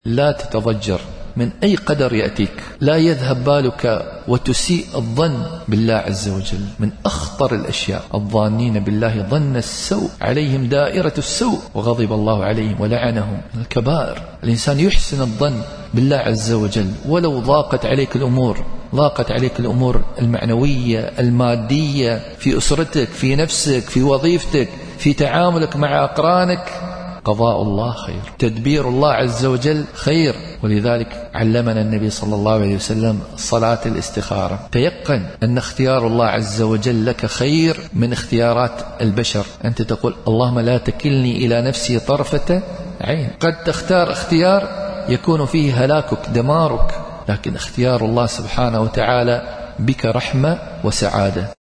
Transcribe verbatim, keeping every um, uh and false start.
لا تتضجر من أي قدر يأتيك، لا يذهب بالك وتسيء الظن بالله عز وجل. من أخطر الأشياء الظانين بالله ظن السوء، عليهم دائرة السوء وغضب الله عليهم ولعنهم. الكبائر. الإنسان يحسن الظن بالله عز وجل ولو ضاقت عليك الأمور، ضاقت عليك الأمور المعنوية المادية في أسرتك، في نفسك، في وظيفتك، في تعاملك مع أقرانك، قضاء الله خير، تدبير الله عز وجل خير. ولذلك علمنا النبي صلى الله عليه وسلم صلاة الاستخارة. تيقن أن اختيار الله عز وجل لك خير من اختيارات البشر. أنت تقول اللهم لا تكلني إلى نفسي طرفة عين. قد تختار اختيار يكون فيه هلاكك دمارك، لكن اختيار الله سبحانه وتعالى بك رحمة وسعادة.